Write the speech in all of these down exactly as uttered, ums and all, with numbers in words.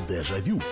Дежавю.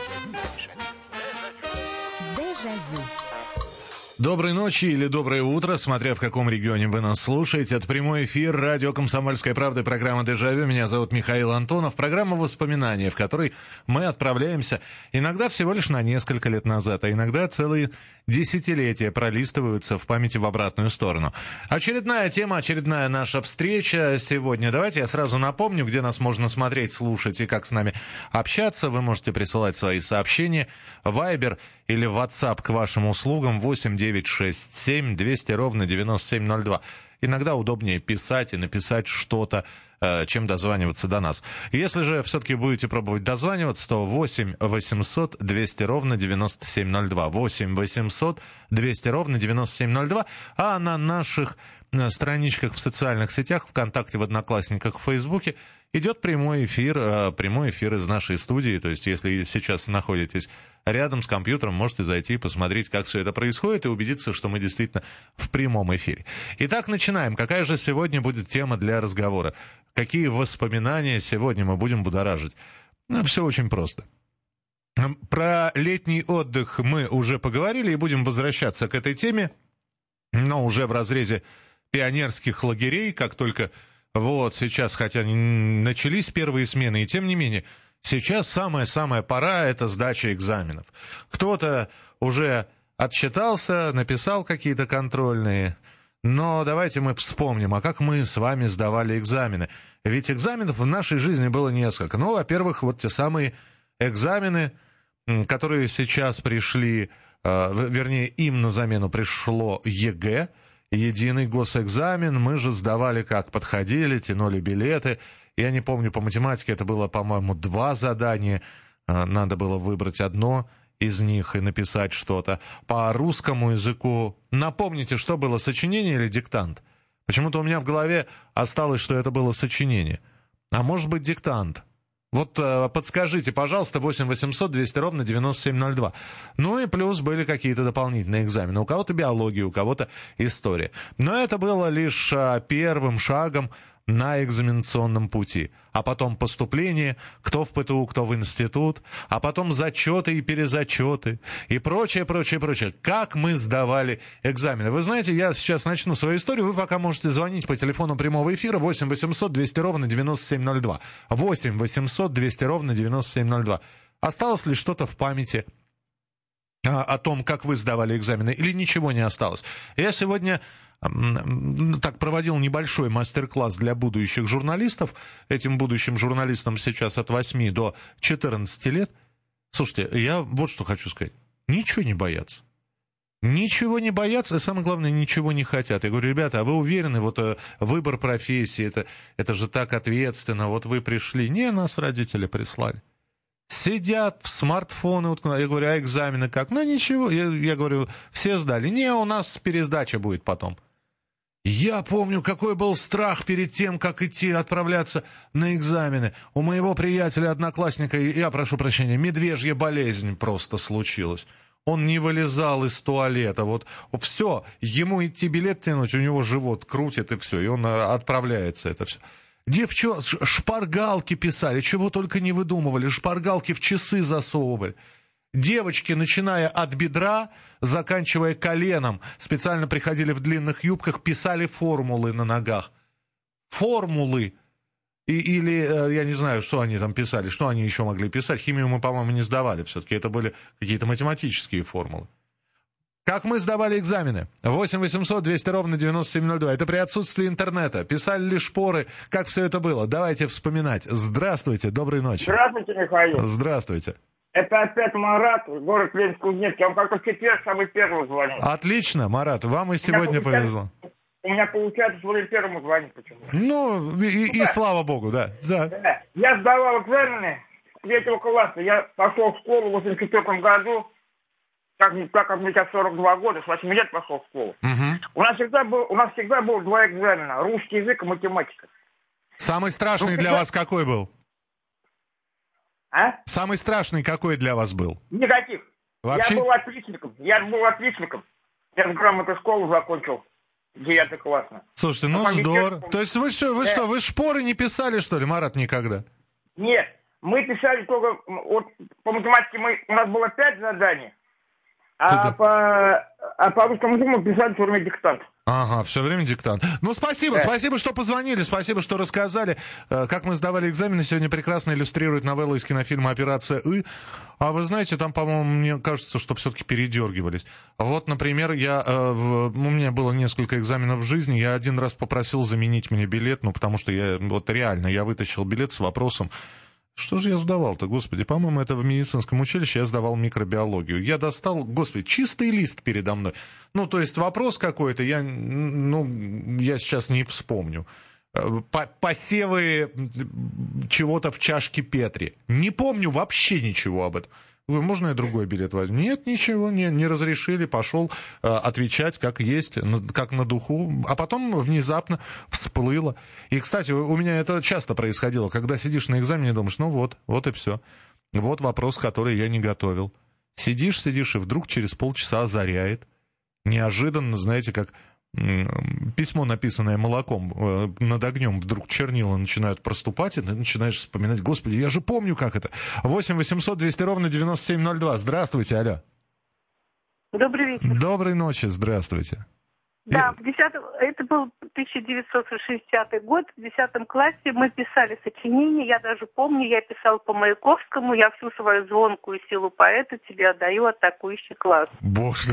Дежавю. Доброй ночи или доброе утро, смотря в каком регионе вы нас слушаете. Это прямой эфир радио «Комсомольская правда», программа «Дежавю». Меня зовут Михаил Антонов. Программа «Воспоминания», в которой мы отправляемся иногда всего лишь на несколько лет назад, а иногда целые десятилетия пролистываются в памяти в обратную сторону. Очередная тема, очередная наша встреча сегодня. Давайте я сразу напомню, где нас можно смотреть, слушать и как с нами общаться. Вы можете присылать свои сообщения. Вайбер или WhatsApp к вашим услугам восемь девятьсот шестьдесят семь двести ровно девяносто семь ноль два. Иногда удобнее писать и написать что-то, чем дозваниваться до нас. Если же все-таки будете пробовать дозваниваться, то восемь восемьсот двести ровно девяносто семь ноль два. восемь восемьсот двести ровно девяносто семь ноль два. А на наших страничках в социальных сетях, ВКонтакте, в Одноклассниках, в Фейсбуке идет прямой эфир, прямой эфир из нашей студии. То есть, если сейчас находитесь рядом с компьютером, можете зайти и посмотреть, как все это происходит, и убедиться, что мы действительно в прямом эфире. Итак, начинаем. Какая же сегодня будет тема для разговора? Какие воспоминания сегодня мы будем будоражить? Ну, все очень просто. Про летний отдых мы уже поговорили и будем возвращаться к этой теме, но уже в разрезе пионерских лагерей, как только вот сейчас, хотя начались первые смены, и тем не менее, сейчас самая-самая пора — это сдача экзаменов. Кто-то уже отчитался, написал какие-то контрольные, но давайте мы вспомним, а как мы с вами сдавали экзамены. Ведь экзаменов в нашей жизни было несколько. Ну, во-первых, вот те самые экзамены, которые сейчас пришли, вернее, им на замену пришло ЕГЭ, единый госэкзамен. Мы же сдавали как? Подходили, тянули билеты. Я не помню, по математике это было, по-моему, два задания. Надо было выбрать одно из них и написать что-то. По русскому языку, напомните, что было, сочинение или диктант? Почему-то у меня в голове осталось, что это было сочинение. А может быть, диктант? Вот э, подскажите, пожалуйста, восемь восемьсот двести ровно девяносто семь ноль два. Ну и плюс были какие-то дополнительные экзамены. У кого-то биология, у кого-то история. Но это было лишь э, первым шагом на экзаменационном пути. А потом поступление, кто в ПТУ, кто в институт, а потом зачеты и перезачеты, и прочее, прочее, прочее. Как мы сдавали экзамены. Вы знаете, я сейчас начну свою историю, вы пока можете звонить по телефону прямого эфира восемь восемьсот двести ровно девяносто семь ноль два. восемь восемьсот двести ровно девяносто семь ноль два. Осталось ли что-то в памяти а, о том, как вы сдавали экзамены, или ничего не осталось? Я сегодня так проводил небольшой мастер-класс для будущих журналистов. Этим будущим журналистам сейчас от восьми до четырнадцати лет. Слушайте, я вот что хочу сказать. Ничего не боятся. Ничего не боятся, и самое главное, ничего не хотят. Я говорю, ребята, а вы уверены, вот выбор профессии, это, это же так ответственно, вот вы пришли. Не, нас родители прислали. Сидят в смартфоны, я говорю, а экзамены как? Ну ничего, я, я говорю, все сдали. Не, у нас пересдача будет потом. Я помню, какой был страх перед тем, как идти отправляться на экзамены. У моего приятеля, одноклассника, я прошу прощения, медвежья болезнь просто случилась. Он не вылезал из туалета. Вот все, ему идти билет тянуть, у него живот крутит, и все, и он отправляется, это все. Девчонки шпаргалки писали, чего только не выдумывали, шпаргалки в часы засовывали. Девочки, начиная от бедра, заканчивая коленом, специально приходили в длинных юбках, писали формулы на ногах. Формулы. И, или, я не знаю, что они там писали, что они еще могли писать. Химию мы, по-моему, не сдавали все-таки. Это были какие-то математические формулы. Как мы сдавали экзамены? восемь восемьсот двести ровно девяносто семь ноль два. Это при отсутствии интернета. Писали ли шпоры? Как все это было? Давайте вспоминать. Здравствуйте, доброй ночи. Здравствуйте, Михаил. Здравствуйте. Это опять Марат, город Ленинск-Кузнецк. Я вам как-то в четверг самый первый звонил. Отлично, Марат, вам и сегодня повезло. У меня получается, что вы первому звонить почему-то. Ну, и, и, и слава богу, да. да. Да. Я сдавал экзамены с третьего класса. Я пошел в школу в восемьдесят четвёртом году. Так, так как мне сейчас сорок два года, с восьми лет пошел в школу. Угу. У нас всегда был, у нас всегда было два экзамена. Русский язык и математика. Самый страшный ну, для вас какой был? А? Самый страшный какой для вас был? Никаких. Вообще? Я был отличником. Я был отличником. Я грамотную школу закончил. Девятый класс. Слушайте, ну а здорово. вечер... То есть вы что, вы да. что, вы шпоры не писали, что ли, Марат, никогда? Нет. Мы писали только, вот по математике мы, у нас было пять заданий, а по, а по русскому языку мы писали все время диктант. Ага, все время диктант. Ну, спасибо, да. спасибо, что позвонили, спасибо, что рассказали. Как мы сдавали экзамены, сегодня прекрасно иллюстрирует новелла из кинофильма «Операция И». А вы знаете, там, по-моему, мне кажется, что все-таки передергивались. Вот, например, я, э, в, у меня было несколько экзаменов в жизни, я один раз попросил заменить мне билет, ну, потому что я, вот реально, я вытащил билет с вопросом, что же я сдавал-то, господи, по-моему, это в медицинском училище я сдавал микробиологию. Я достал, господи, чистый лист передо мной. Ну, то есть вопрос какой-то, я, ну, я сейчас не вспомню. Посевы чего-то в чашке Петри. Не помню вообще ничего об этом. Можно я другой билет возьму? Нет, ничего, не, не разрешили. Пошел э, отвечать, как есть, на, как на духу. А потом внезапно всплыло. И, кстати, у, у меня это часто происходило. Когда сидишь на экзамене, думаешь, ну вот, вот и все. Вот вопрос, который я не готовил. Сидишь, сидишь, и вдруг через полчаса озаряет. Неожиданно, знаете, как письмо, написанное молоком, э, над огнем, вдруг чернила начинают проступать, и ты начинаешь вспоминать, господи, я же помню, как это. восемь восемьсот двести ровно девяносто семь ноль два. Здравствуйте, алло. Добрый вечер. Доброй ночи, здравствуйте. Да, в десятом, это был тысяча девятьсот шестидесятый год, в десятом классе мы писали сочинение, я даже помню, я писала по Маяковскому, я всю свою звонкую силу поэта тебе отдаю, атакующий класс. Боже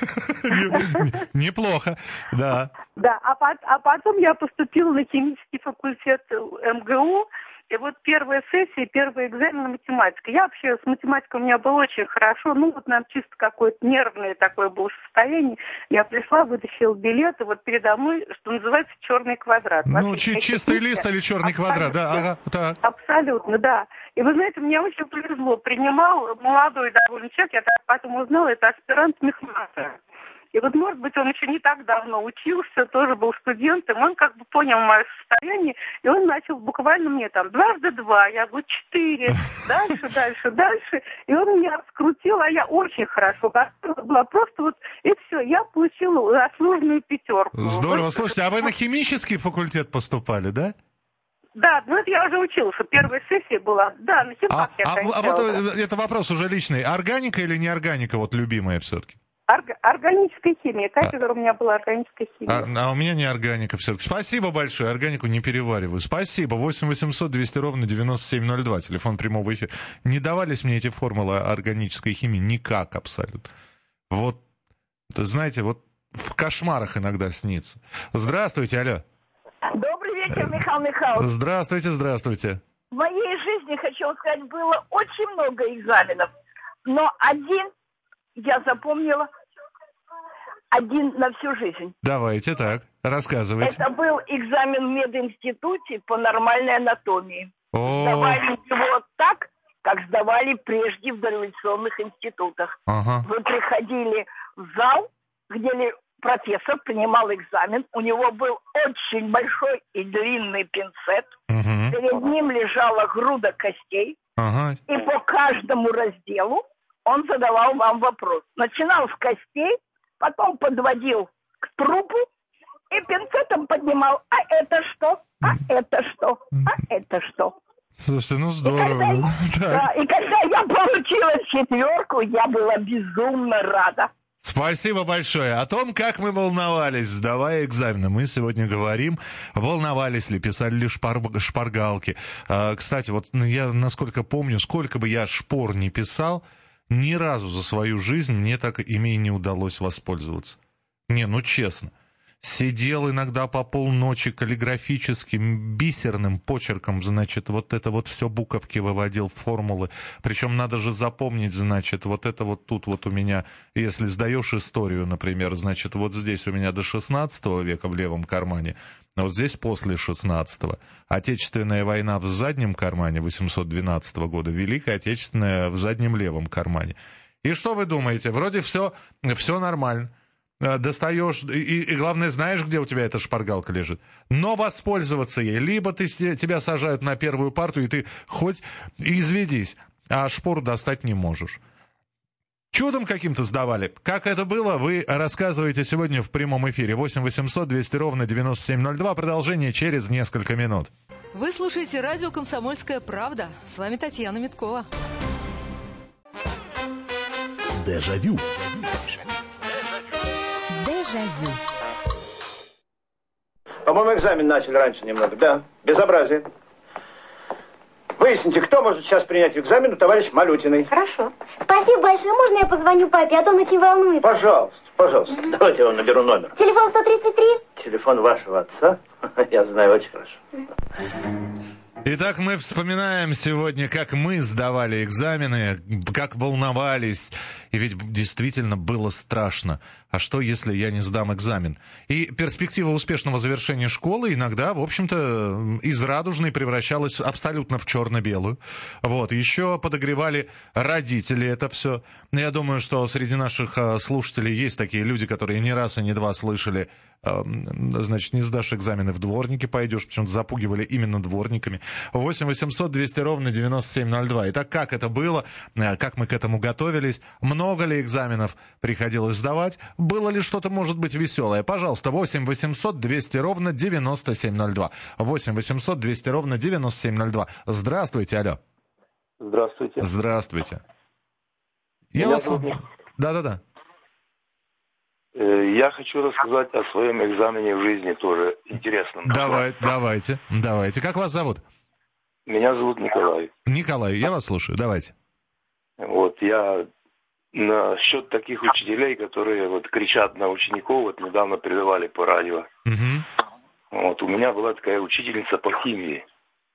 мой, неплохо, да. Да, а потом я поступила на химический факультет эм гэ у, и вот первая сессия, первый экзамен математика. Я вообще с математикой у меня было очень хорошо. Ну, вот нам чисто какое-то нервное такое было состояние. Я пришла, вытащила билет, и вот передо мной, что называется, черный квадрат. Ну, вообще, чистый лист или черный абсолютно, квадрат, да? Ага, так. Абсолютно, да. И вы знаете, мне очень повезло. Принимал молодой довольно человек, я потом узнала, это аспирант мехмата. И вот, может быть, он еще не так давно учился, тоже был студентом, он как бы понял мое состояние, и он начал буквально мне там дважды два, я говорю четыре, дальше, дальше, дальше, и он меня раскрутил, а я очень хорошо была, просто вот, и все, я получила заслуженную пятерку. Здорово, вот. Слушайте, а вы на химический факультет поступали, да? Да, ну это я уже училась, первая сессия была, да, на химфак а, я а, кончала. А вот это вопрос уже личный, органика или неорганика, вот любимая все-таки? Орг... Органическая химия. Кафедра а... у меня была органическая химия. А, а у меня не органика все-таки. Спасибо большое. Органику не перевариваю. Спасибо. восемь восемьсот двести ровно девяносто семь ноль два. Телефон прямого эфира. Не давались мне эти формулы органической химии никак абсолютно. Вот, знаете, вот в кошмарах иногда снится. Здравствуйте, алло. Добрый вечер, Михаил Михайлович. Здравствуйте, здравствуйте. В моей жизни, хочу вам сказать, было очень много экзаменов. Но один... Я запомнила один на всю жизнь. Давайте так, рассказывайте. Это был экзамен в мединституте по нормальной анатомии. О-о-о. Сдавали его так, как сдавали прежде в дореволюционных институтах. Ага. Вы приходили в зал, где профессор принимал экзамен. У него был очень большой и длинный пинцет. Угу. Перед ним лежала груда костей. Ага. И по каждому разделу он задавал вам вопрос. Начинал с костей, потом подводил к трупу и пинцетом поднимал. А это что? А это что? А это что? Слушайте, ну здорово. И когда, да, и когда я получила четверку, я была безумно рада. Спасибо большое. О том, как мы волновались, сдавая экзамены, мы сегодня говорим. Волновались ли, писали ли шпар... шпаргалки. А, кстати, вот я, насколько помню, сколько бы я шпор не писал, ни разу за свою жизнь мне так ими и не удалось воспользоваться. Не, ну честно. Сидел иногда по полночи каллиграфическим, бисерным почерком, значит, вот это вот все буковки выводил, формулы. Причем надо же запомнить, значит, вот это вот тут вот у меня, если сдаешь историю, например, значит, вот здесь у меня до шестнадцатого века в левом кармане, а вот здесь после шестнадцатого. Отечественная война в заднем кармане восемьсот двенадцатого года, Великая Отечественная в заднем левом кармане. И что вы думаете? Вроде все, все нормально. Достаешь, и, и главное, знаешь, где у тебя эта шпаргалка лежит. Но воспользоваться ей. Либо ты, тебя сажают на первую парту, и ты хоть изведись, а шпору достать не можешь. Чудом каким-то сдавали. Как это было, вы рассказываете сегодня в прямом эфире. восемь восемьсот двести ровно девяносто семь ноль два. Продолжение через несколько минут. Вы слушаете радио «Комсомольская правда». С вами Татьяна Миткова. Дежавю. Дежавю. По-моему, экзамен начали раньше немного, да? Безобразие. Выясните, кто может сейчас принять экзамен у товарища Малютиной. Хорошо. Спасибо большое. Можно я позвоню папе, а то он очень волнуется? Пожалуйста, пожалуйста. Mm-hmm. Давайте я вам наберу номер. Телефон сто тридцать три? Телефон вашего отца? Я знаю очень хорошо. Итак, мы вспоминаем сегодня, как мы сдавали экзамены, как волновались. И ведь действительно было страшно. А что, если я не сдам экзамен? И перспектива успешного завершения школы иногда, в общем-то, из радужной превращалась абсолютно в черно-белую. Вот. Еще подогревали родители это все. Я думаю, что среди наших слушателей есть такие люди, которые не раз и не два слышали: значит, не сдашь экзамены, в дворники пойдешь. Почему-то запугивали именно дворниками. восемь восемьсот двести ровно девяносто семь ноль два. Итак, как это было? Как мы к этому готовились? Много ли экзаменов приходилось сдавать? Было ли что-то, может быть, веселое? Пожалуйста, восемь восемьсот двести ровно девяносто семь ноль два. восемь восемьсот двести ровно девяносто семь ноль два. Здравствуйте, алло. Здравствуйте. Здравствуйте. Я Меня вас... зовут... Да-да-да. Я хочу рассказать о своем экзамене в жизни тоже интересном. Давай, давайте, давайте. Как вас зовут? Меня зовут Николай. Николай, я вас слушаю, давайте. Вот, я насчет таких учителей, которые вот кричат на учеников, вот недавно передавали по радио. Угу. Вот, у меня была такая учительница по химии.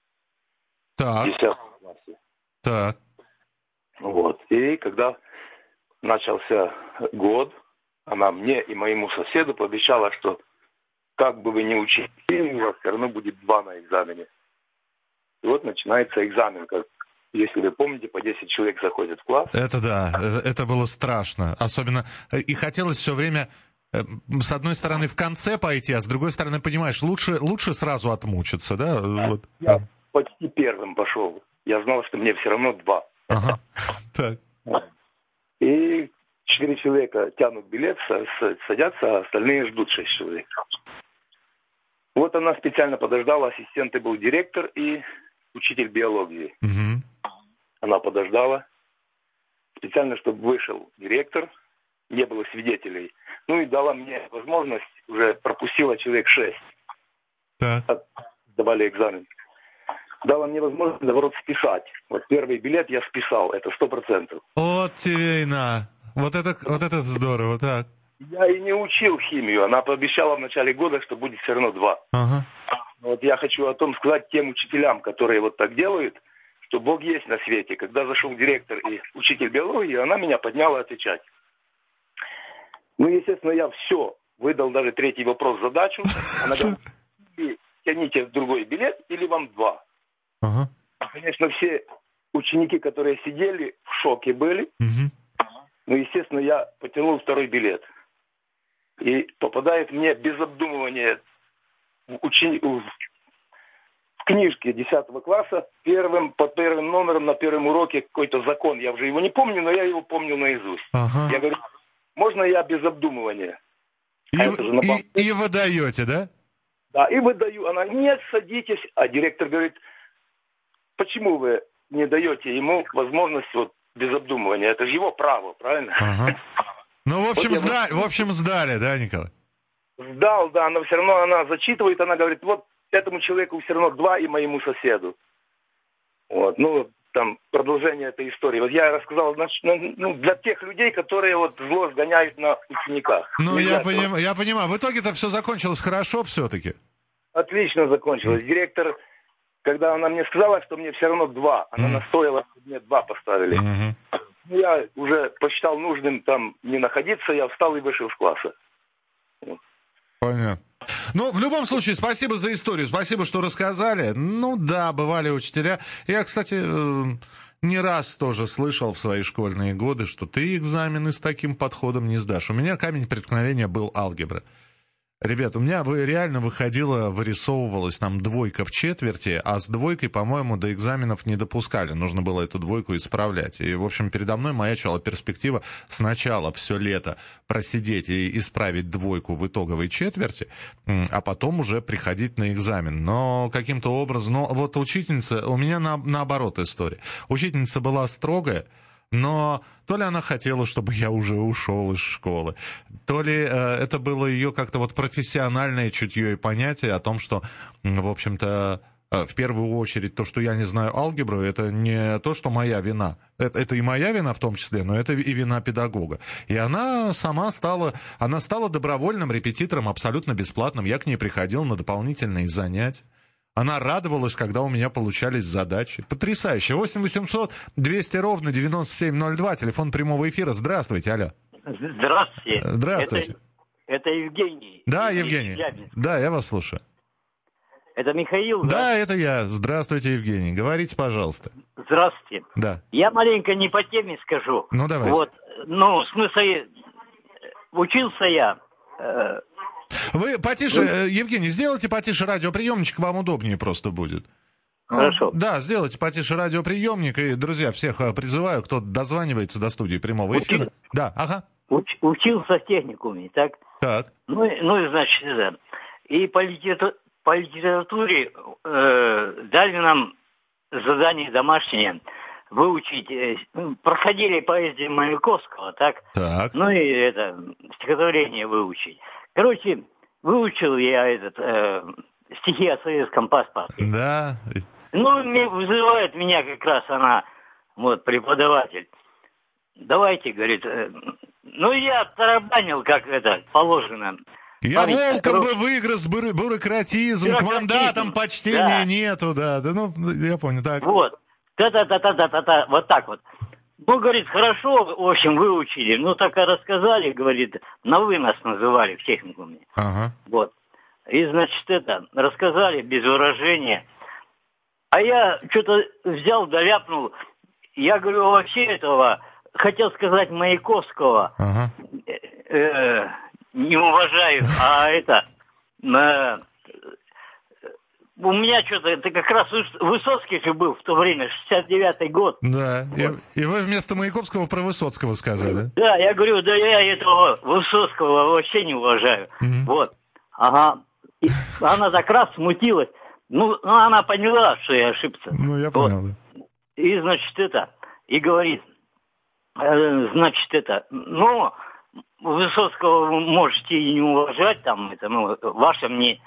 Так. В десятом классе. Так. Вот, и когда начался год, она мне и моему соседу пообещала, что как бы вы ни учили, у вас все равно будет два на экзамене. И вот начинается экзамен. Как, если вы помните, по десять человек заходят в класс. Это да, это было страшно. Особенно, и хотелось все время, с одной стороны, в конце пойти, а с другой стороны, понимаешь, лучше, лучше сразу отмучиться, да? Вот. Я почти первым пошел. Я знал, что мне все равно два. Ага. Так. И четыре человека тянут билет, садятся, а остальные ждут шесть человек. Вот она специально подождала, ассистенты был директор и учитель биологии. Угу. Она подождала, специально, чтобы вышел директор, не было свидетелей. Ну и дала мне возможность, уже пропустила человек шесть. Так. Давали экзамен. Дала мне возможность, наоборот, списать. Вот первый билет я списал, это сто процентов. Вот тебе и на. Вот это, вот это здорово, так. Я и не учил химию. Она пообещала в начале года, что будет все равно два. Ага. Вот я хочу о том сказать тем учителям, которые вот так делают, что Бог есть на свете. Когда зашел директор и учитель биологии, она меня подняла отвечать. Ну, естественно, я все. Выдал даже третий вопрос, задачу. Она говорит: тяните другой билет или вам два. Ага. Конечно, все ученики, которые сидели, в шоке были. Угу. Ну, естественно, я потянул второй билет. И попадает мне без обдумывания в, учени... в книжке десятого класса первым, по первым номерам на первом уроке какой-то закон. Я уже его не помню, но я его помню наизусть. Ага. Я говорю: можно я без обдумывания? И, а и, и вы даете, да? Да, и выдаю. Она: нет, садитесь. А директор говорит: почему вы не даете ему возможность вот без обдумывания? Это же его право, правильно? Ага. Ну, в общем, вот сдали, в общем, сдали, да, Николай? Сдал, да, но все равно она зачитывает, она говорит: вот этому человеку все равно два и моему соседу. Вот, ну, там продолжение этой истории. Вот я рассказал, ну, для тех людей, которые вот зло сгоняют на учениках. Ну, Нельзя я, поним, я понимаю. В итоге-то все закончилось хорошо все-таки? Отлично закончилось. Директор, когда она мне сказала, что мне все равно два, она mm. настояла, что мне два поставили. Mm-hmm. Я уже посчитал нужным там не находиться, я встал и вышел из класса. Понятно. Ну, в любом случае, спасибо за историю, спасибо, что рассказали. Ну да, бывали учителя. Я, кстати, не раз тоже слышал в свои школьные годы, что ты экзамены с таким подходом не сдашь. У меня камень преткновения был алгебра. Ребят, у меня реально выходила, вырисовывалась там двойка в четверти, а с двойкой, по-моему, до экзаменов не допускали. Нужно было эту двойку исправлять. И, в общем, передо мной маячила перспектива сначала все лето просидеть и исправить двойку в итоговой четверти, а потом уже приходить на экзамен. Но каким-то образом... Ну, вот учительница... У меня на, наоборот история. Учительница была строгая, но то ли она хотела, чтобы я уже ушел из школы, то ли э, это было ее как-то вот профессиональное чутье и понятие о том, что, в общем-то, э, в первую очередь то, что я не знаю алгебру, это не то, что моя вина. Это, это и моя вина в том числе, но это и вина педагога. И она сама стала, она стала добровольным репетитором, абсолютно бесплатным. Я к ней приходил на дополнительные занятия. Она радовалась, когда у меня получались задачи. Потрясающе. восемь восемьсот двести ровно девяносто семь ноль два. Телефон прямого эфира. Здравствуйте, алло. Здравствуйте. Здравствуйте. Это, это Евгений. Да, Евгений. Евгений. Да, я вас слушаю. Это Михаил, да? Да, это я. Здравствуйте, Евгений. Говорите, пожалуйста. Здравствуйте. Да. Я маленько не по теме скажу. Ну, давайте. Вот. Ну, в смысле, учился я... Э, Вы потише, Вы... Евгений, сделайте потише радиоприемничек, вам удобнее просто будет. Хорошо. Ну, да, сделайте потише радиоприемник. И, друзья, всех призываю, кто дозванивается до студии прямого эфира. Учи... Да, ага. Уч... Учился в техникуме, так? Так. Ну, ну и, значит, да. И по, литера... по литературе э, дали нам задание домашнее выучить, э, проходили поэзию Маяковского, так? Так. Ну и это, стихотворение выучить. Короче, выучил я этот э, стихи о советском паспорте. Да. Ну, вызывает меня как раз она, вот, преподаватель. Давайте, говорит, э, ну, я тарабанил, как это положено. Я Парень, волком короче, бы выиграл бюро- бюрократизм, к мандатам почтения да. нету, да. да. Ну, я понял, так. Вот, та-та-та-та-та-та, вот так вот. Ну, говорит, хорошо, в общем, выучили. Ну, так и рассказали, говорит, на «вы» нас называли в техникуме. Ага. Вот. И, значит, это, рассказали без выражения. А я что-то взял, доляпнул. Я говорю, вообще этого, хотел сказать Маяковского, ага. э, э, не уважаю, а это... Э, У меня что-то, это как раз Высоцкий же был в то время, шестьдесят девятый год. Да, вот. и, и вы вместо Маяковского про Высоцкого сказали. Да, я говорю, да я этого Высоцкого вообще не уважаю. Mm-hmm. Вот, ага. И она так раз смутилась. Ну, ну, она поняла, что я ошибся. Ну, я понял, вот. Да. И, значит, это, и говорит, э, значит, это, ну, Высоцкого вы можете и не уважать, там, это, ну, ваше мнение.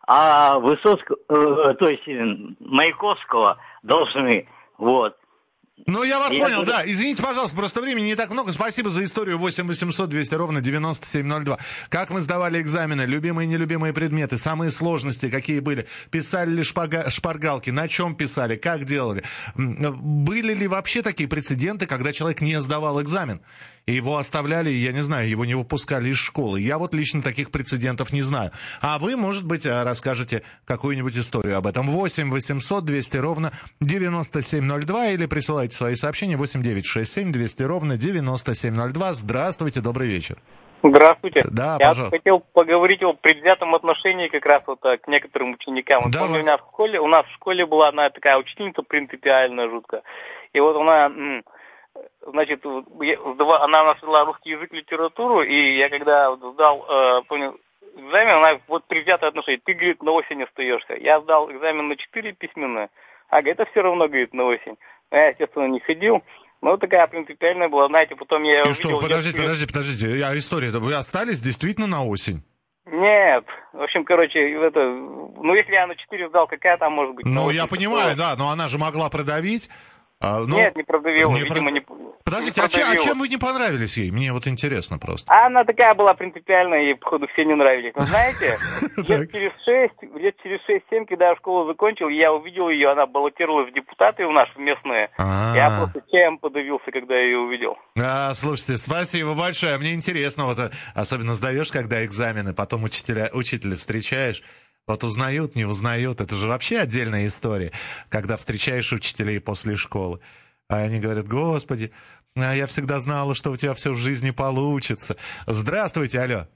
А Высоцкого, э, то есть Маяковского должны, вот. Ну, я вас я понял, говорю... да. Извините, пожалуйста, просто времени не так много. Спасибо за историю. восемь восемьсот двести ровно девяносто семь ноль два. Как мы сдавали экзамены, любимые и нелюбимые предметы, самые сложности, какие были. Писали ли шпага... шпаргалки, на чем писали, как делали. Были ли вообще такие прецеденты, когда человек не сдавал экзамен? И его оставляли, я не знаю, его не выпускали из школы. Я вот лично таких прецедентов не знаю. А вы, может быть, расскажете какую-нибудь историю об этом. восемь восемьсот двести ровно девяносто семь ноль два или присылайте свои сообщения восемь девятьсот шестьдесят семь двести ровно девяносто семь ноль два. Здравствуйте, добрый вечер. Здравствуйте. Да, я пожалуйста. хотел поговорить о предвзятом отношении как раз вот к некоторым ученикам. Вот помню, у меня в школе, у нас в школе была одна такая учительница принципиально жутко. И вот она... Значит, она у нас вела русский язык, литературу, и я когда сдал, э, помню, экзамен, она вот предвзятое отношение, ты, говорит, на осень остаешься. Я сдал экзамен на четыре письменные, а говорит, это все равно, говорит, на осень. Я, естественно, не ходил, но такая принципиальная была, знаете, потом я и увидел... что, подождите, я... подождите, подождите, а история-то, вы остались действительно на осень? Нет, в общем, короче, это, ну, если я на четыре сдал, какая там может быть? Ну, я понимаю, да, но она же могла продавить. А, ну, Нет, не продавила, не видимо, про... не... Подождите, не а, чем, а чем вы не понравились ей? Мне вот интересно просто. А она такая была принципиальная, ей, походу, все не нравились. Но знаете, лет через шесть, лет через шесть-семь, когда я школу закончил, я увидел ее, она баллотировалась в депутаты у нас, в местные. Я просто чаем подавился, когда я ее увидел. А, слушайте, спасибо большое. Мне интересно, вот особенно сдаешь, когда экзамены, потом учителя, учителя встречаешь. Вот узнают, не узнают. Это же вообще отдельная история, когда встречаешь учителей после школы. А они говорят, господи, я всегда знала, что у тебя все в жизни получится. Здравствуйте, алло.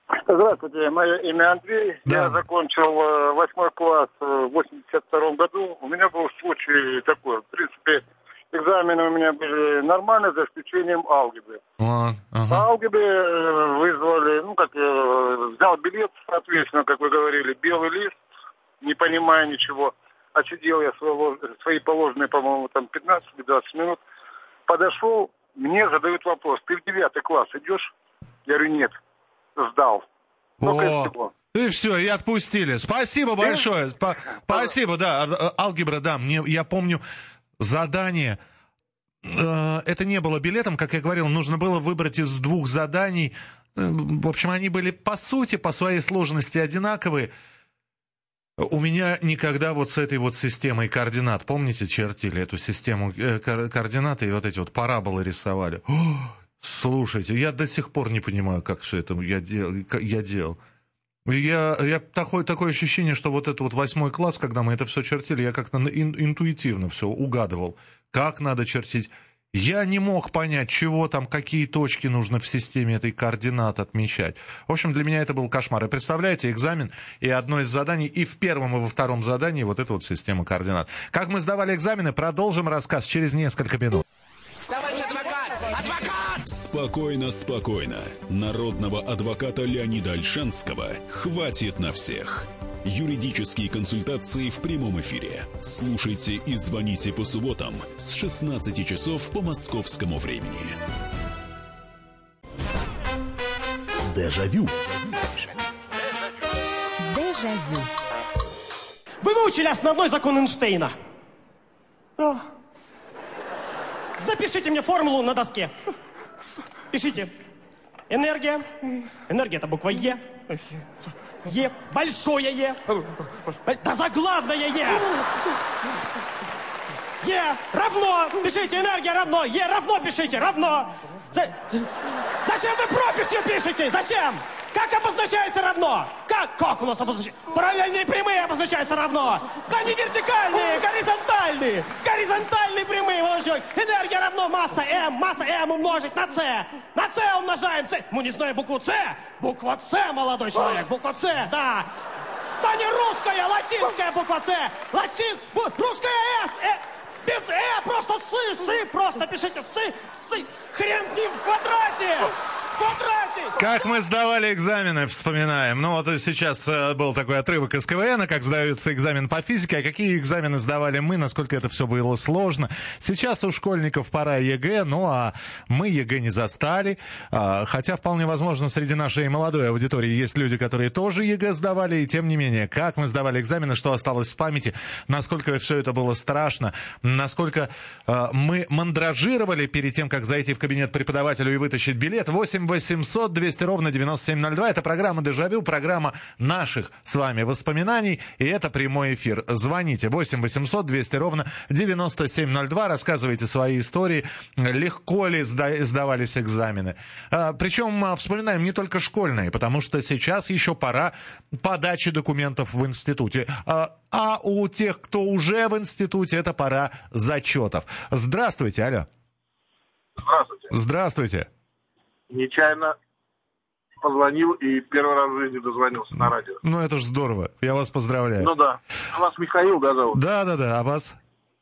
Здравствуйте, мое имя Андрей. Да. Я закончил восьмой класс в восемьдесят втором году. У меня был случай такой. В принципе, экзамены у меня были нормально, за исключением алгебры. А, ага. По алгебре вызвали, ну, как, взял билет, соответственно, как вы говорили, белый лист, не понимая ничего. Отсидел я свои, свои положенные, по-моему, там пятнадцать или двадцать минут. Подошел, мне задают вопрос: ты в девятый класс идешь? Я говорю, нет, сдал. О, и все, и отпустили. Спасибо большое. Спа- спасибо, да. Алгебра, да. Мне, я помню задание. Э, это не было билетом, как я говорил. Нужно было выбрать из двух заданий. В общем, они были по сути, по своей сложности одинаковые. У меня никогда вот с этой вот системой координат, помните, чертили эту систему э, ко- координат и вот эти вот параболы рисовали. О, слушайте, я до сих пор не понимаю, как все это я, дел, я делал. Я, я такое, такое ощущение, что вот это вот восьмой класс, когда мы это все чертили, я как-то ин, интуитивно все угадывал, как надо чертить. Я не мог понять, чего там, какие точки нужно в системе этой координат отмечать. В общем, для меня это был кошмар. И представляете, экзамен и одно из заданий, и в первом, и во втором задании вот эта вот система координат. Как мы сдавали экзамены, продолжим рассказ через несколько минут. Товарищ адвокат! Адвокат! Спокойно, спокойно. Народного адвоката Леонида Ольшанского хватит на всех. Юридические консультации в прямом эфире. Слушайте и звоните по субботам с шестнадцати часов по московскому времени. Дежавю. Дежавю. Вы выучили основной закон Эйнштейна? О. Запишите мне формулу на доске. Пишите. Энергия. Энергия — это буква Е. Е. Большое Е. Да заглавное Е. Е равно. Пишите. Энергия равно. Е равно пишите. Равно. За... Зачем вы прописью пишете? Зачем? Как обозначается равно? Как? Как у нас обозначается? Параллельные прямые обозначаются равно. Да не вертикальные, горизонтальные. Горизонтальные прямые. Энергия равно масса М. Масса М умножить на С. На С умножаем С. Мы не знаем букву С. Буква С, молодой человек. Буква С, да. Да не русская, латинская буква С. Латинская, бу... русская С. Э... Без Э, просто сы, сы. Просто пишите сы, сы. Хрен с ним в квадрате. В квадрате! Как мы сдавали экзамены, вспоминаем. Ну вот сейчас э, был такой отрывок из КВН, как сдается экзамен по физике, а какие экзамены сдавали мы, насколько это все было сложно. Сейчас у школьников пора ЕГЭ, ну а мы ЕГЭ не застали. А, хотя вполне возможно среди нашей молодой аудитории есть люди, которые тоже ЕГЭ сдавали, и тем не менее, как мы сдавали экзамены, что осталось в памяти, насколько все это было страшно, насколько э, мы мандражировали перед тем, как зайти в кабинет преподавателю и вытащить билет. восемь восемьсот двести ровно девяносто семь ноль два. Это программа «Дежавю», программа наших с вами воспоминаний. И это прямой эфир. Звоните восемь восемьсот двести ровно девяносто семь ноль два. Рассказывайте свои истории. Легко ли сдавались экзамены. А, причем вспоминаем не только школьные, потому что сейчас еще пора подачи документов в институте. А, а у тех, кто уже в институте, это пора зачетов. Здравствуйте, алло. Здравствуйте. Здравствуйте. Нечаянно позвонил и первый раз в жизни дозвонился на радио. Ну, это ж здорово. Я вас поздравляю. Ну да. А вас Михаил, да, зовут? Да, да, да. А вас?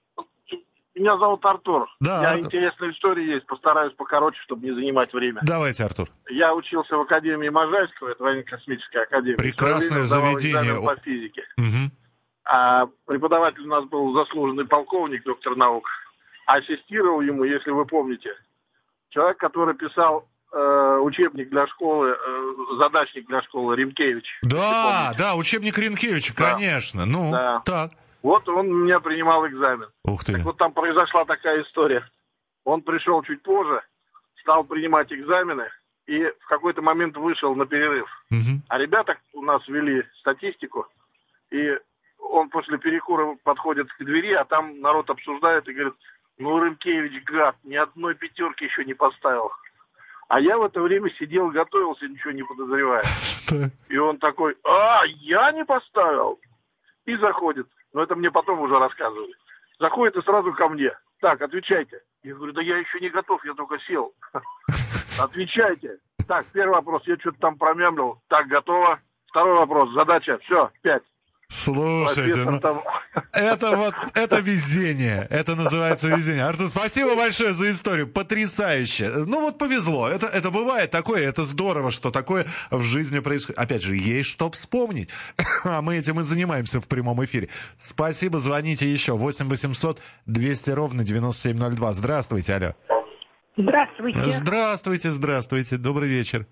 Меня зовут Артур. Да, У меня Артур. интересная история есть. Постараюсь покороче, чтобы не занимать время. Давайте, Артур. Я учился в Академии Можайского, это военно-космическая академия. Прекрасное заведение. По физике. Угу. А преподаватель у нас был заслуженный полковник, доктор наук. Ассистировал ему, если вы помните, человек, который писал э, учебник для школы, э, задачник для школы Ренкевич. Да, да, учебник Ренкевича, да. Конечно. Ну, да. Так. Вот он у меня принимал экзамен. Ух ты. Так вот там произошла такая история. Он пришел чуть позже, стал принимать экзамены и в какой-то момент вышел на перерыв. Угу. А ребята у нас вели статистику, и он после перекура подходит к двери, а там народ обсуждает и говорит: ну, Ренкевич, гад, ни одной пятерки еще не поставил. А я в это время сидел, готовился, ничего не подозревая. И он такой: а, я не поставил. И заходит. Но это мне потом уже рассказывали. Заходит и сразу ко мне. Так, отвечайте. Я говорю: да я еще не готов, я только сел. Отвечайте. Так, первый вопрос. Я что-то там промямлил. Так, готово. Второй вопрос. Задача. Все, пять. Слушайте, ну, там... это вот, это везение, это называется везение. Артур, спасибо большое за историю, потрясающе. Ну вот повезло, это, это бывает такое, это здорово, что такое в жизни происходит. Опять же, есть что вспомнить, а мы этим и занимаемся в прямом эфире. Спасибо, звоните еще, восемь восемьсот двести ровно девяносто семь ноль два. Здравствуйте, алло. Здравствуйте. Здравствуйте, здравствуйте, добрый вечер.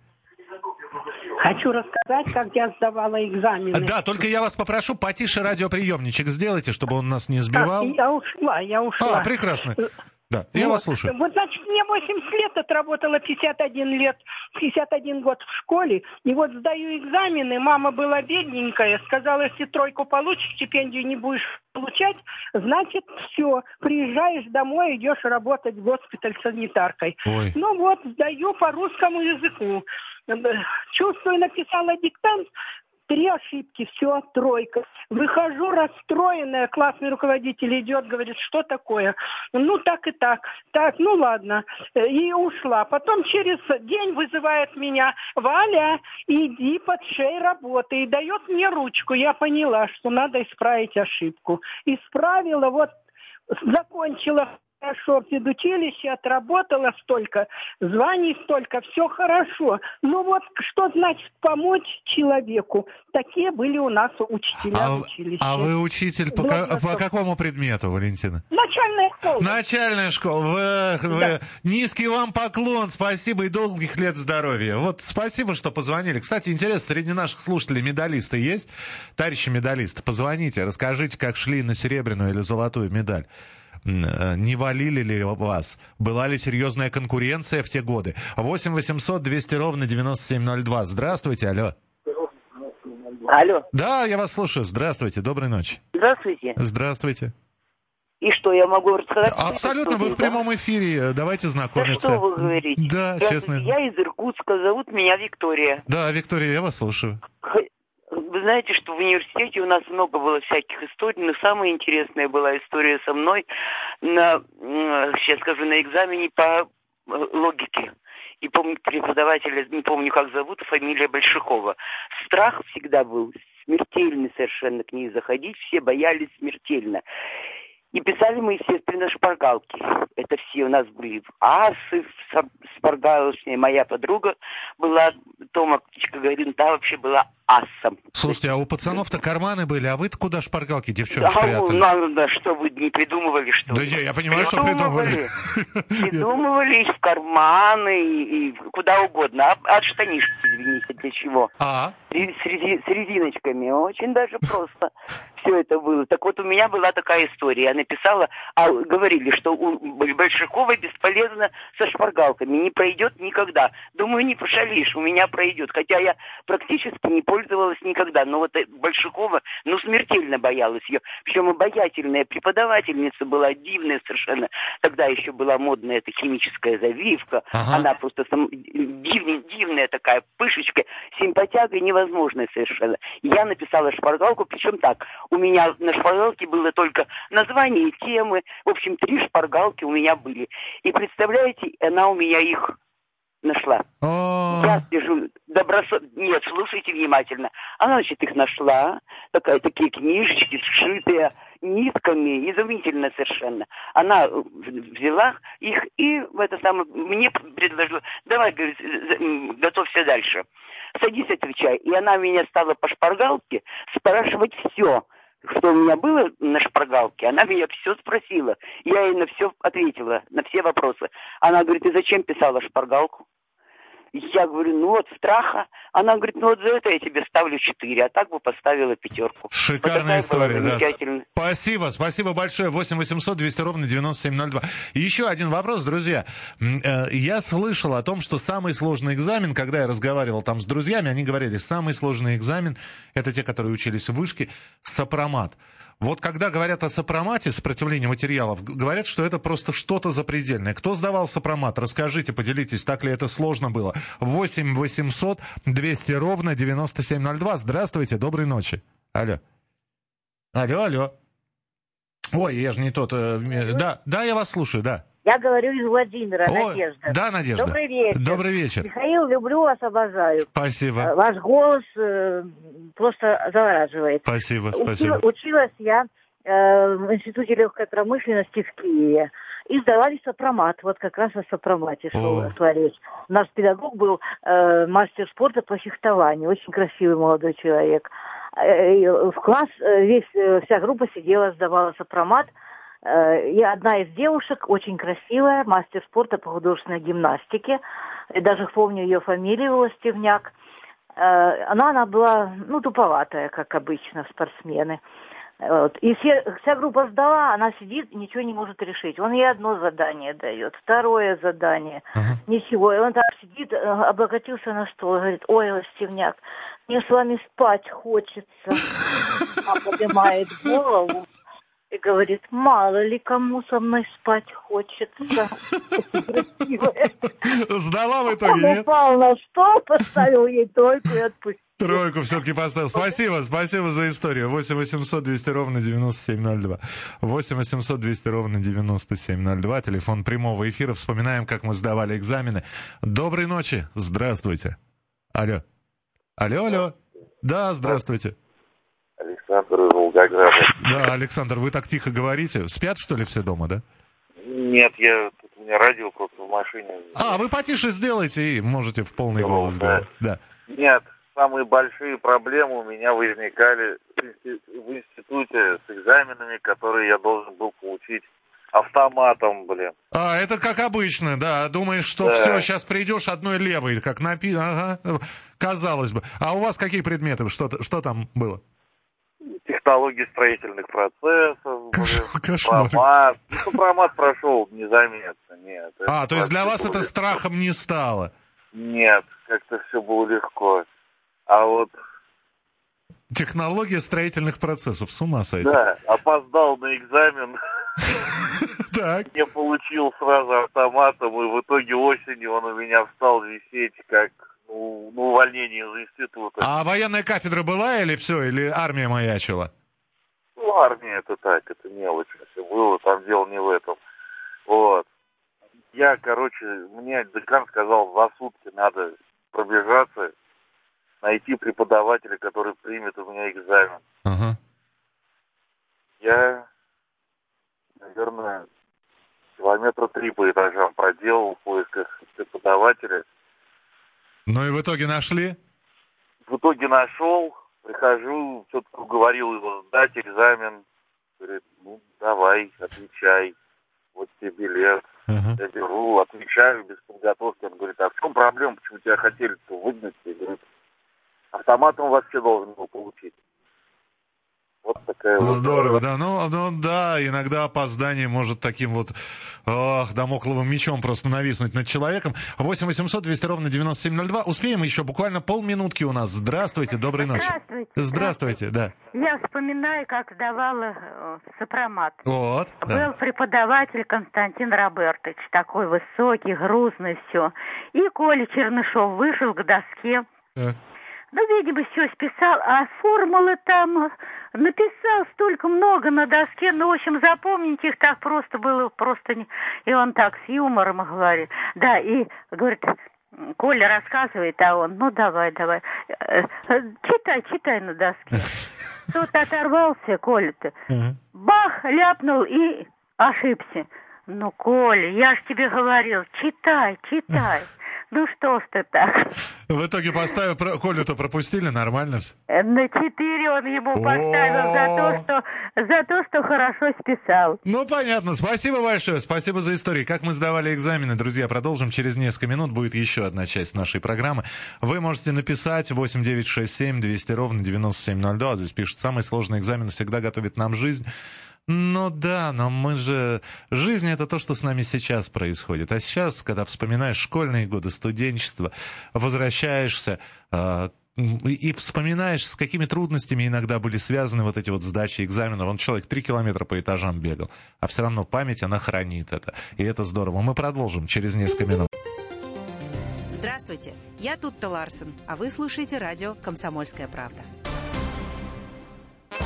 Хочу рассказать, как я сдавала экзамены. Да, только я вас попрошу, потише радиоприемничек сделайте, чтобы он нас не сбивал. Так, я ушла, я ушла. А, прекрасно. Да, я вот, вас слушаю. Вот, значит, мне восемьдесят лет, отработала пятьдесят один лет, пятьдесят один год в школе. И вот сдаю экзамены, мама была бедненькая, сказала, если тройку получишь, стипендию не будешь получать, значит, все, приезжаешь домой, идешь работать в госпиталь санитаркой. Ой. Ну вот, сдаю по русскому языку. Чувствую, написала диктант, три ошибки, все, тройка. Выхожу расстроенная, классный руководитель идет, говорит, что такое? Ну, так и так. Так, ну ладно. И ушла. Потом через день вызывает меня: Валя, иди под шеей работай. И дает мне ручку. Я поняла, что надо исправить ошибку. Исправила, вот, закончила хорошо в педучилище, отработала столько, званий столько, все хорошо. Ну вот что значит помочь человеку? Такие были у нас учителя а, в училище. А вы учитель по, ка- по какому предмету, Валентина? Начальная школа. Начальная школа. Вы, вы... Да. Низкий вам поклон, спасибо и долгих лет здоровья. Вот спасибо, что позвонили. Кстати, интересно, среди наших слушателей медалисты есть? Товарищи медалисты, позвоните, расскажите, как шли на серебряную или золотую медаль. Не валили ли вас? Была ли серьезная конкуренция в те годы? восемь восемьсот двести ровно девяносто семь ноль два. Здравствуйте, алло. Алло. Да, я вас слушаю. Здравствуйте, доброй ночи. Здравствуйте. Здравствуйте. И что, я могу рассказать? Абсолютно, вы в прямом эфире. Давайте знакомиться. Да что вы говорите? Да, честно. Я из Иркутска, зовут меня Виктория. Да, Виктория, я вас слушаю. Вы знаете, что в университете у нас много было всяких историй, но самая интересная была история со мной на, сейчас скажу, на экзамене по логике. И помню преподавателя, не помню, как зовут, фамилия Большакова. Страх всегда был смертельный совершенно к ней заходить, все боялись смертельно. И писали мы, естественно, шпаргалки. Это все у нас были асы, шпаргалочные. Моя подруга была, Тома Птичка говорит, та вообще была асом. Слушайте, а у пацанов-то карманы были, а вы-то куда шпаргалки, девчонки, да, спрятали? Надо, что вы не придумывали, что Да я, я понимаю, что придумывали. Придумывали и в карманы, и, и куда угодно. А от штанишки, извините, для чего? А? С, с, с резиночками. Очень даже просто все это было. Так вот, у меня была такая история. Я написала, а говорили, что у Большакова бесполезно со шпаргалками. Не пройдет никогда. Думаю, не пошалишь, у меня пройдет. Хотя я практически не пользовалась никогда. Но вот Большакова, ну, смертельно боялась ее. Причем обаятельная преподавательница была, дивная совершенно. Тогда еще была модная эта химическая завивка. Ага. Она просто сам, дивная, дивная такая пышечка, симпатяга невозможная совершенно. Я написала шпаргалку, причем так. У меня на шпаргалке было только название, темы. В общем, три шпаргалки у меня были. И представляете, она у меня их нашла. Oh. Я сижу, добросовестно... Нет, слушайте внимательно. Она, значит, их нашла. Такая, такие книжечки, сшитые нитками, изумительно совершенно. Она взяла их и в это самое... Мне предложила, давай, говорит, готовься дальше. Садись, отвечай. И она меня стала по шпаргалке спрашивать все, что у меня было на шпаргалке. Она меня все спросила. Я ей на все ответила, на все вопросы. Она говорит, ты зачем писала шпаргалку? Я говорю, ну вот страха. Она говорит, ну вот за это я тебе ставлю четыре, а так бы поставила пятерку. Шикарная вот история, да. Спасибо, спасибо большое. восемь восемьсот двести ровно девяносто семь ноль два. И еще один вопрос, друзья. Я слышал о том, что самый сложный экзамен, когда я разговаривал там с друзьями, они говорили, самый сложный экзамен, это те, которые учились в вышке, сопромат. Вот когда говорят о сопромате, сопротивлении материалов, говорят, что это просто что-то запредельное. Кто сдавал сопромат? Расскажите, поделитесь, так ли это сложно было. восемь восемьсот двести ровно девяносто семь ноль два. Здравствуйте, доброй ночи. Алло. Алло, алло. Ой, я же не тот. Э, да, да, я вас слушаю, да. Я говорю из Владимира, О, Надежда. Да, Надежда. Добрый вечер. Добрый вечер. Михаил, люблю вас, обожаю. Спасибо. Ваш голос э, просто завораживает. Спасибо, Учила, спасибо. Училась я э, в Институте легкой промышленности в Киеве. И сдавали сопромат. Вот как раз о сопромате шла речь. Наш педагог был э, мастер спорта по фехтованию. Очень красивый молодой человек. Э, в класс э, весь, э, вся группа сидела, сдавала сопромат. И одна из девушек, очень красивая, мастер спорта по художественной гимнастике. Я даже помню ее фамилию, Властевняк. Она, она была, ну, туповатая, как обычно, спортсмены. Вот. И все, вся группа сдала, она сидит и ничего не может решить. Он ей одно задание дает, второе задание. Uh-huh. Ничего. И он так сидит, облокотился на стол и говорит: ой, Властевняк, мне с вами спать хочется. А поднимает голову и говорит: мало ли кому со мной спать хочется. Красивая. Сдала в итоге, Он нет? упал на стол, поставил ей тройку и отпустил. Тройку все-таки поставил. Спасибо, спасибо за историю. восемь восемьсот двести ровно девяносто семь ноль два. восемь восемьсот двести ровно девяносто семь ноль два. Телефон прямого эфира. Вспоминаем, как мы сдавали экзамены. Доброй ночи. Здравствуйте. Алло. Алло, алло. Да, здравствуйте. Александр из Волгограда. Да, Александр, вы так тихо говорите. Спят, что ли, все дома, да? Нет, я тут у меня радио просто в машине. А, вы потише сделайте и можете в полный голос говорить. Да. Нет, самые большие проблемы у меня возникали в институте с экзаменами, которые я должен был получить автоматом, блин. А, это как обычно, да. Думаешь, что да. Все, сейчас придешь одной левой, как написано. Ага. Казалось бы. А у вас какие предметы? Что, что там было? Технологии строительных процессов, Кошмар. Промат. Ну, промат прошел незаметно, нет. А, то есть для вас это легко. Страхом не стало? Нет, как-то все было легко. А вот... Технология строительных процессов, с ума сойти. Да, опоздал на экзамен. Так. Я получил сразу автоматом, и в итоге осенью он у меня встал висеть как... Ну, увольнение из института. А военная кафедра была или все, или армия маячила? Ну, армия это так, это мелочь. Все было, там дело не в этом. Вот. Я, короче, мне декан сказал, за сутки надо пробежаться, найти преподавателя, который примет у меня экзамен. Ага. Я, наверное, километра три по этажам проделал в поисках преподавателя. Ну и в итоге нашли? В итоге нашел, прихожу, все-таки уговорил его сдать экзамен. Говорит, ну давай, отвечай, вот тебе билет. Uh-huh. Я беру, отвечаю без подготовки. Он говорит, а в чем проблема, почему тебя хотели-то выгнать? Я говорю, автоматом вообще должен был получить. Вот такая Здорово, вот... да. Ну, ну, да, иногда опоздание может таким вот ох, дамокловым мечом просто нависнуть над человеком. восемь восемьсот двести ровно девяносто семь ноль два. Успеем еще буквально полминутки у нас. Здравствуйте, доброй ночи. Здравствуйте. Здравствуйте, да. Я вспоминаю, как сдавала э, сопромат. Вот. Был да. преподаватель Константин Робертович, такой высокий, грузный, все. И Коля Чернышов вышел к доске. Так. Ну, видимо, все списал, а формулы там написал столько много на доске, ну, в общем, запомнить их так просто было, просто не... И он так с юмором говорит, да, и говорит, Коля рассказывает, а он, ну, давай, давай, читай, читай на доске. Тут оторвался Коля-то, бах, ляпнул и ошибся. Ну, Коля, я ж тебе говорил, читай, читай. Ну что ж ты так? В итоге поставил, Колю-то пропустили, нормально все? На четыре он ему поставил за то, что, за то, что хорошо списал. Ну, понятно. Спасибо большое. Спасибо за историю. Как мы сдавали экзамены, друзья, продолжим через несколько минут. Будет еще одна часть нашей программы. Вы можете написать восемь девятьсот шестьдесят семь двести ровно девяносто семь ноль два. Здесь пишут, самый сложный экзамен всегда готовит нам жизнь. Ну да, но мы же... Жизнь — это то, что с нами сейчас происходит. А сейчас, когда вспоминаешь школьные годы, студенчество, возвращаешься э, и вспоминаешь, с какими трудностями иногда были связаны вот эти вот сдачи экзаменов. Он человек три километра по этажам бегал, а все равно память, она хранит это. И это здорово. Мы продолжим через несколько минут. Здравствуйте, я Тутта Ларсен, а вы слушаете радио «Комсомольская правда».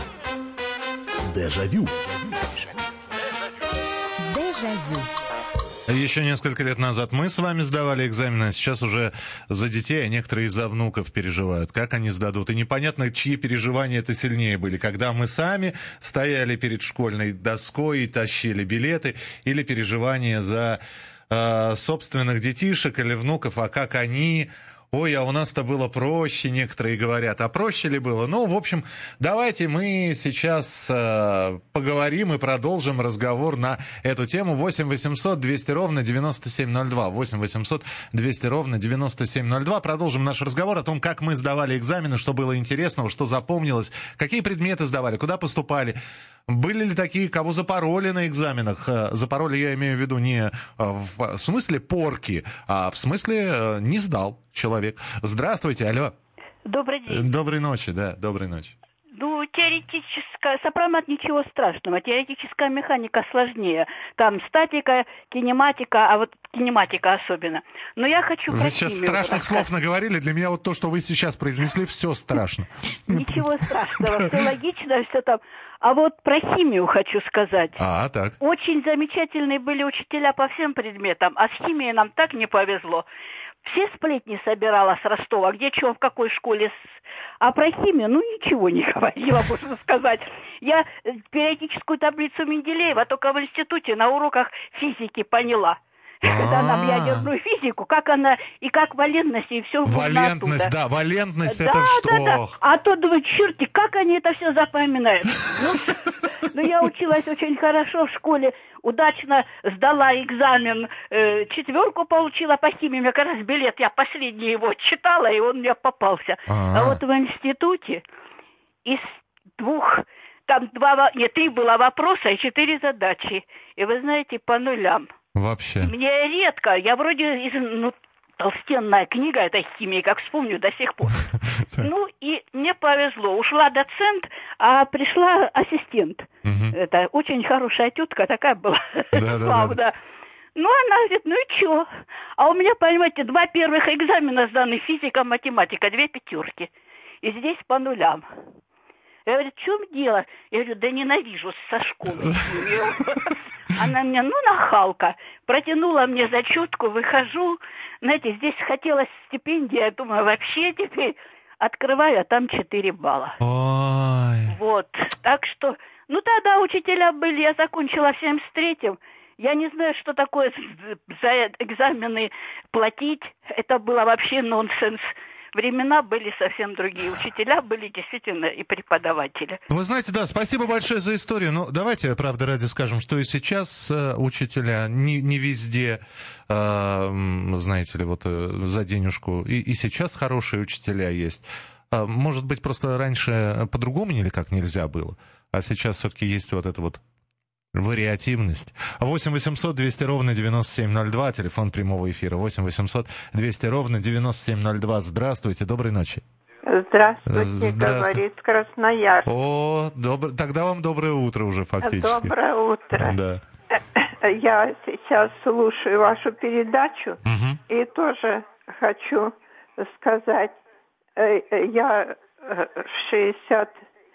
Дежавю. Дежавю. Еще несколько лет назад мы с вами сдавали экзамены, а сейчас уже за детей, а некоторые из-за внуков переживают, как они сдадут. И непонятно, чьи переживания это сильнее были. Когда мы сами стояли перед школьной доской и тащили билеты, или переживания за э, собственных детишек или внуков, а как они... Ой, а у нас-то было проще, некоторые говорят. А проще ли было? Ну, в общем, давайте мы сейчас э, поговорим и продолжим разговор на эту тему. восемь восемьсот двести ровно девяносто семь ноль два. восемь восемьсот двести ровно девяносто семь ноль два. Продолжим наш разговор о том, как мы сдавали экзамены, что было интересного, что запомнилось, какие предметы сдавали, куда поступали. Были ли такие, кого запороли на экзаменах? Запороли, я имею в виду, не в смысле порки, а в смысле не сдал человек. Здравствуйте, алло. Добрый день. Доброй ночи, да, доброй ночи. Ну, теоретическая, сопромат ничего страшного, теоретическая механика сложнее. Там статика, кинематика, а вот кинематика особенно. Но я хочу... Вы сейчас страшных слов наговорили, для меня вот то, что вы сейчас произнесли, все страшно. Ничего страшного, все логично, все там. А вот про химию хочу сказать. А, так. Очень замечательные были учителя по всем предметам, а с химией нам так не повезло. Все сплетни собирала с Ростова, где что, в какой школе. А про химию, ну, ничего не говорила, можно сказать. Я периодическую таблицу Менделеева только в институте на уроках физики поняла. Когда нам ядерную физику, как она, и как валентность, и все. Валентность, да, валентность, это что? Да, да. А то, думаю, черти, как они это все запоминают. Ну, ну, я училась очень хорошо в школе, удачно сдала экзамен, э, четверку получила по химии, мне как раз билет, я последний его читала, и он мне попался. А, а вот в институте из двух, там два, нет, три было вопроса и четыре задачи. И вы знаете, по нулям. Вообще. Мне редко, я вроде, ну, толстенная книга этой химии, как вспомню до сих пор. Ну, и мне повезло. Ушла доцент, а пришла ассистент. Это очень хорошая тетка такая была. Правда. Ну, она говорит, ну и чё? А у меня, понимаете, два первых экзамена сданы, физика, математика, две пятерки. И здесь по нулям. Я говорю, в чем дело? Я говорю, да ненавижу со школы. Она мне, ну, нахалка. Протянула мне зачетку, выхожу. Знаете, здесь хотелось стипендии. Я думаю, вообще теперь открываю, а там четыре балла. Ой. Вот. Так что, ну, тогда учителя были. Я закончила в семьдесят третьем. Я не знаю, что такое за экзамены платить. Это было вообще нонсенс. Времена были совсем другие. Учителя были действительно и преподаватели. Вы знаете, да, спасибо большое за историю. Но давайте, правда ради, скажем, что и сейчас э, учителя не, не везде, э, знаете ли, вот э, за денежку. И, и сейчас хорошие учителя есть. А, может быть, просто раньше по-другому никак нельзя было. А сейчас все-таки есть вот это вот вариативность. восемь восемьсот двести ровно девяносто семь ноль два, телефон прямого эфира. восемь восемьсот двести ровно девяносто семь ноль два. Здравствуйте, доброй ночи. Здравствуйте, Здравствуй. говорит Красноярск. О, добр... тогда вам доброе утро уже фактически. Доброе утро. Да. Я сейчас слушаю вашу передачу, угу. И тоже хочу сказать, я в шестьдесят...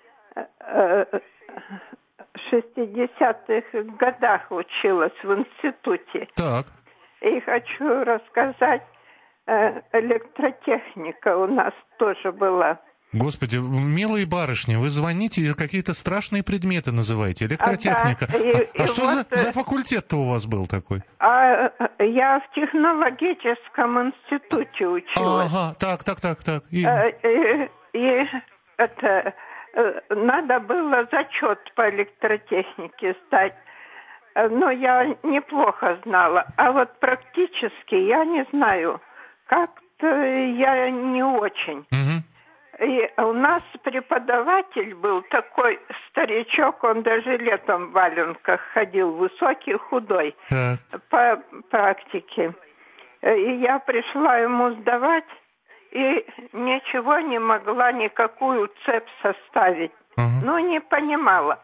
шестидесятых годах училась в институте. Так. И хочу рассказать, электротехника у нас тоже была. Господи, милые барышни, вы звоните и какие-то страшные предметы называете. Электротехника. А, да. и, а, а что вот, за, за факультет-то у вас был такой? А, я в технологическом институте училась. Ага, так, так, так, так. И, и, и это... Надо было зачет по электротехнике сдать, но я неплохо знала. А вот практически я не знаю, как-то я не очень. Угу. И у нас преподаватель был такой старичок, он даже летом в валенках ходил, высокий, худой, так. По практике. И я пришла ему сдавать. И ничего не могла, никакую цепь составить. Uh-huh. Ну, не понимала.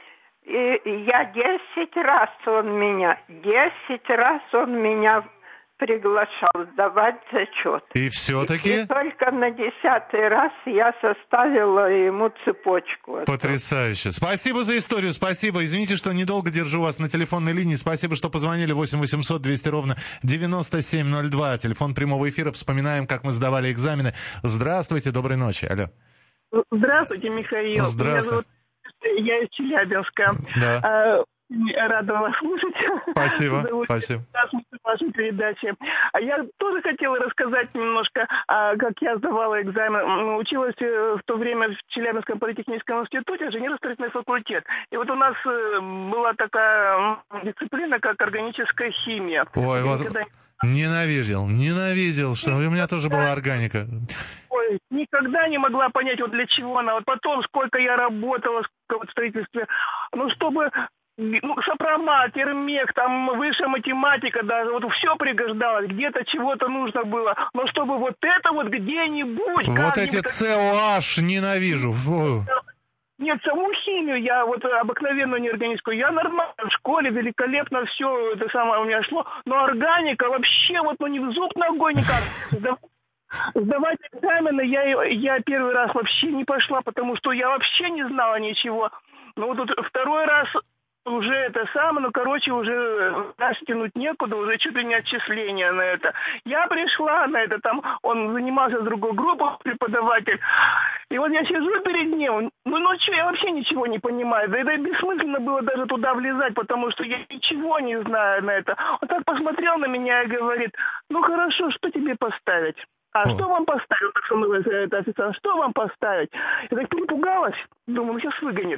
И я десять раз он меня, десять раз он меня приглашал сдавать зачет. И все-таки? И только на десятый раз я составила ему цепочку. Потрясающе. Спасибо за историю, спасибо. Извините, что недолго держу вас на телефонной линии. Спасибо, что позвонили. восемь восемьсот двести ровно девяносто семь ноль два. Телефон прямого эфира. Вспоминаем, как мы сдавали экзамены. Здравствуйте, доброй ночи. Алло. Здравствуйте, Михаил. Здравствуйте. Меня зовут... Я из Челябинска. Да. Рада вас слушать. Спасибо, спасибо. Вашей передачи. Я тоже хотела рассказать немножко, как я сдавала экзамен. Училась в то время в Челябинском политехническом институте, инженерно-строительный факультет. И вот у нас была такая дисциплина, как органическая химия. Ой, вот никогда... ненавидел, ненавидел, что у меня тоже была органика. Ой, никогда не могла понять, вот для чего она. Вот потом, сколько я работала в строительстве, ну, чтобы... Ну, сопромат, термех, там высшая математика даже, вот все пригождалось, где-то чего-то нужно было, но чтобы вот это вот где-нибудь... Вот эти ЦОH ненавижу. Фу. Нет, саму химию, я вот обыкновенную неорганическую, я нормально в школе, великолепно все это самое у меня шло, но органика вообще вот ну, ни в зуб ногой никак. Сдавать экзамены я, я первый раз вообще не пошла, потому что я вообще не знала ничего. Ну вот тут второй раз... Уже это самое, ну, короче, уже нас тянуть некуда, уже чуть ли не отчисление на это. Я пришла на это, там, он занимался с другой группой, преподаватель. И вот я сижу перед ним, ну, ну, что, я вообще ничего не понимаю. Да это бессмысленно было даже туда влезать, потому что я ничего не знаю на это. Он так посмотрел на меня и говорит, ну, хорошо, что тебе поставить? А что вам поставить? Так со мной это официант, что вам поставить? Я так перепугалась, думаю, сейчас выгонит.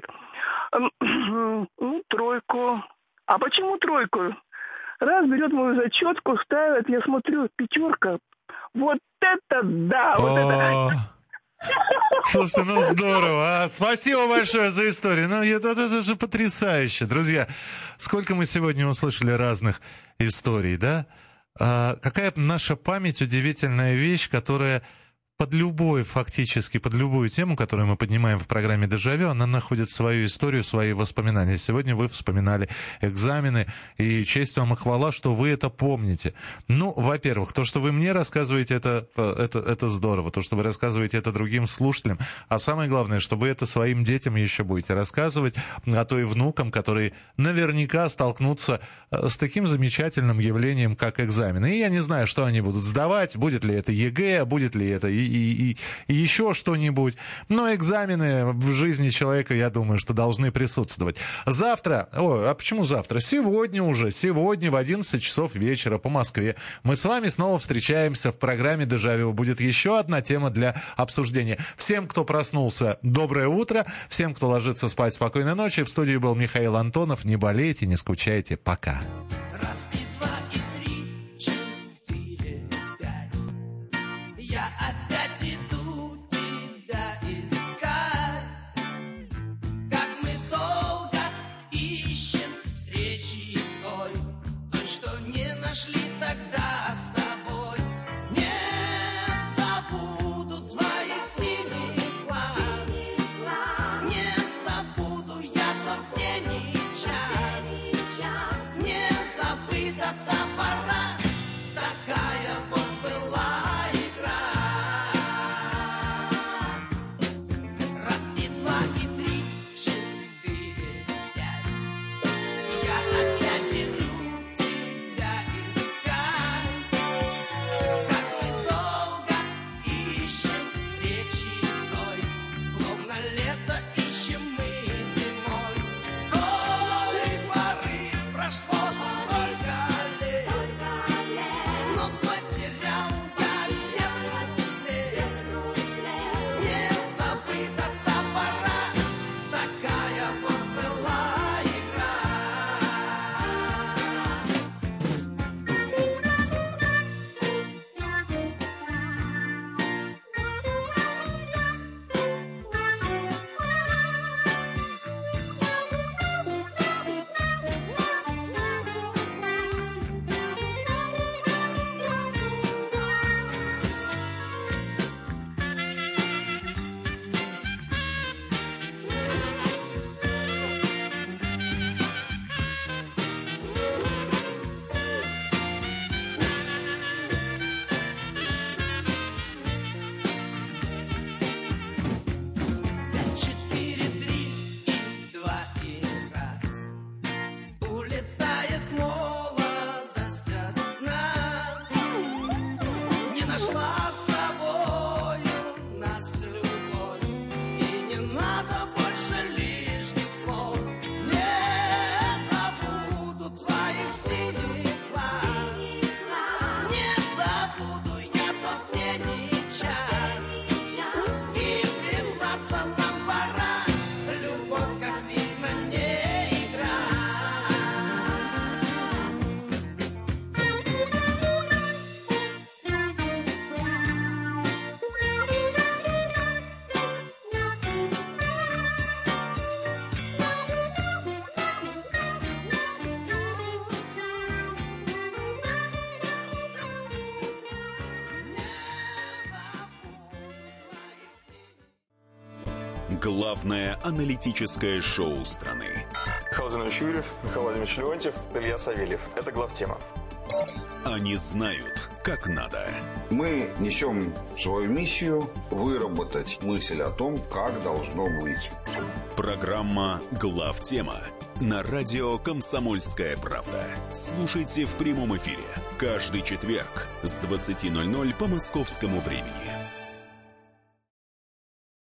Ну, тройку. А почему тройку? Раз берет мою зачетку, ставит, я смотрю, пятерка. Вот это да! Вот это... Слушайте, ну здорово, а? Спасибо большое за историю. Ну, это, это же потрясающе. Друзья, сколько мы сегодня услышали разных историй, да? А, какая наша память удивительная вещь, которая под любой, фактически, под любую тему, которую мы поднимаем в программе «Дежавю», она находит свою историю, свои воспоминания. Сегодня вы вспоминали экзамены, и честь вам и хвала, что вы это помните. Ну, во-первых, то, что вы мне рассказываете, это, это, это здорово. То, что вы рассказываете это другим слушателям. А самое главное, что вы это своим детям еще будете рассказывать, а то и внукам, которые наверняка столкнутся с таким замечательным явлением, как экзамены. И я не знаю, что они будут сдавать, будет ли это ЕГЭ, будет ли это и И, и, и еще что-нибудь. Но экзамены в жизни человека, я думаю, что должны присутствовать. Завтра, о, а почему завтра? Сегодня уже, сегодня в одиннадцать часов вечера по Москве мы с вами снова встречаемся в программе «Дежавю». Будет еще одна тема для обсуждения. Всем, кто проснулся, доброе утро. Всем, кто ложится спать, спокойной ночи. В студии был Михаил Антонов. Не болейте, не скучайте. Пока. Раз и два, и три, четыре, пять. Я опять иду тебя искать. Как мы долго ищем встречи той, той, что не нашли тогда с тобой. Не забуду твоих синих глаз, не забуду я тот день и час. Не забыта та пора, такая вот была игра. Раз и два, и три, четыре, пять. Я опять иду тебя искать. Главное аналитическое шоу страны. Михаил Зинович Юрьев, Михаил Владимирович Леонтьев, Илья Савельев. Это главтема. Они знают, как надо. Мы несем свою миссию выработать мысль о том, как должно быть. Программа «Главтема» на радио «Комсомольская правда». Слушайте в прямом эфире каждый четверг с двадцати ноль-ноль по московскому времени.